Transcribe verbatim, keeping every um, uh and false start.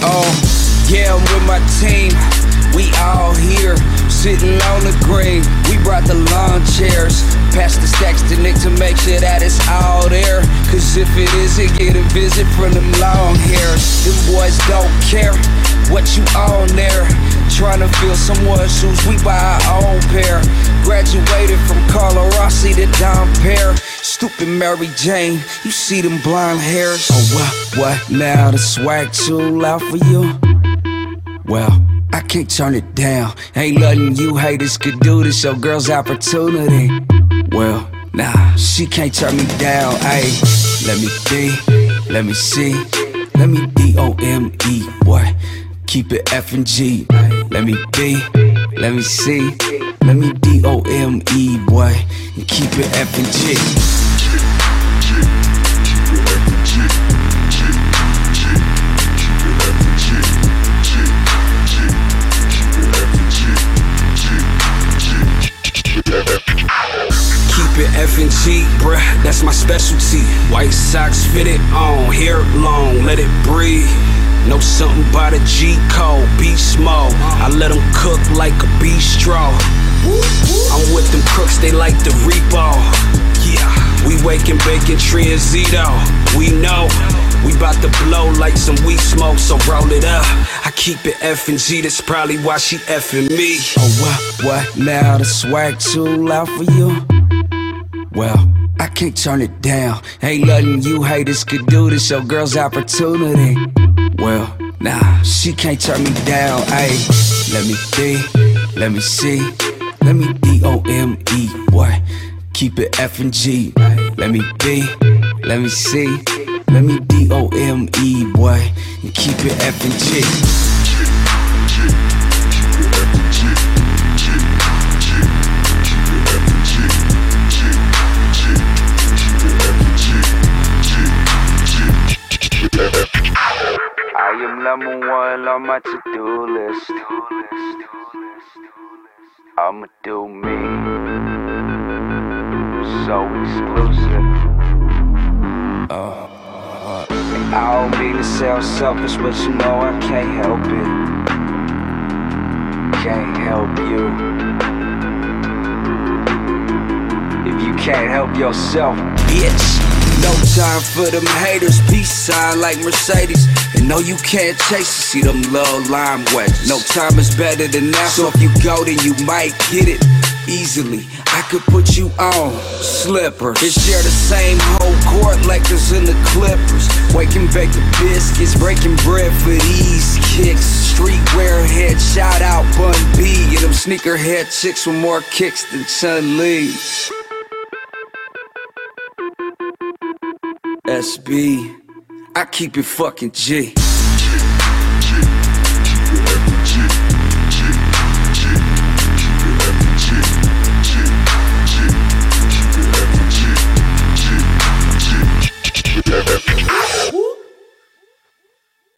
Oh, yeah, I'm with my team. We all here, sitting on the green. We brought the lawn chairs. Pass the stacks to Nick to make sure that it's all there. Cause if it isn't, get a visit from them long hairs. Them boys don't care what you on there. Trying to fill someone's shoes, we buy our own pair. Graduated from Carla Rossi to Dom Pear. Stupid Mary Jane, you see them blonde hairs. Oh, what, what now? The swag too loud for you? Well, I can't turn it down. Ain't nothing you haters could do to show girls opportunity. Well, nah, she can't turn me down. Ayy, let me be, let me see. Let me D O M E, boy. Keep it F and G. Let me be, let me see. Let me D O M E, boy. And keep it F and G. Keep it F and G, bruh, that's my specialty. White socks fitted on, hair long, let it breathe. Know something about a G code, beast mode. I let them cook like a bistro. I'm with them crooks, they like the repo. Yeah, we waking bacon tree and Zito. We know we bout to blow like some weed smoke, so roll it up. I keep it F and G, that's probably why she effing me. Oh, what, what now? The swag too loud for you? Well, I can't turn it down. Ain't nothing you haters could do to show girls opportunity. Well, nah, she can't turn me down. Ayy, let me be, let me see. Let me D O M E, boy. Keep it F and G. Let me be, let me see. Let me D O M E, boy. And keep it F and G. I am number one on my to-do list. I'ma do me. So exclusive. Uh, uh, I don't mean to sound selfish, but you know I can't help it. Can't help you. If you can't help yourself, bitch. No time for them haters, peace sign like Mercedes. And no, you can't chase it, see them love lime wedges. No time is better than now, so if you go then you might get it easily. I could put you on slippers and share the same whole court, Lakers and the Clippers. Wake and bake the biscuits, breaking bread for these kicks. Streetwear head, shout out Bun B. And them sneakerhead chicks with more kicks than Chun-Li. S B, I keep it fucking G.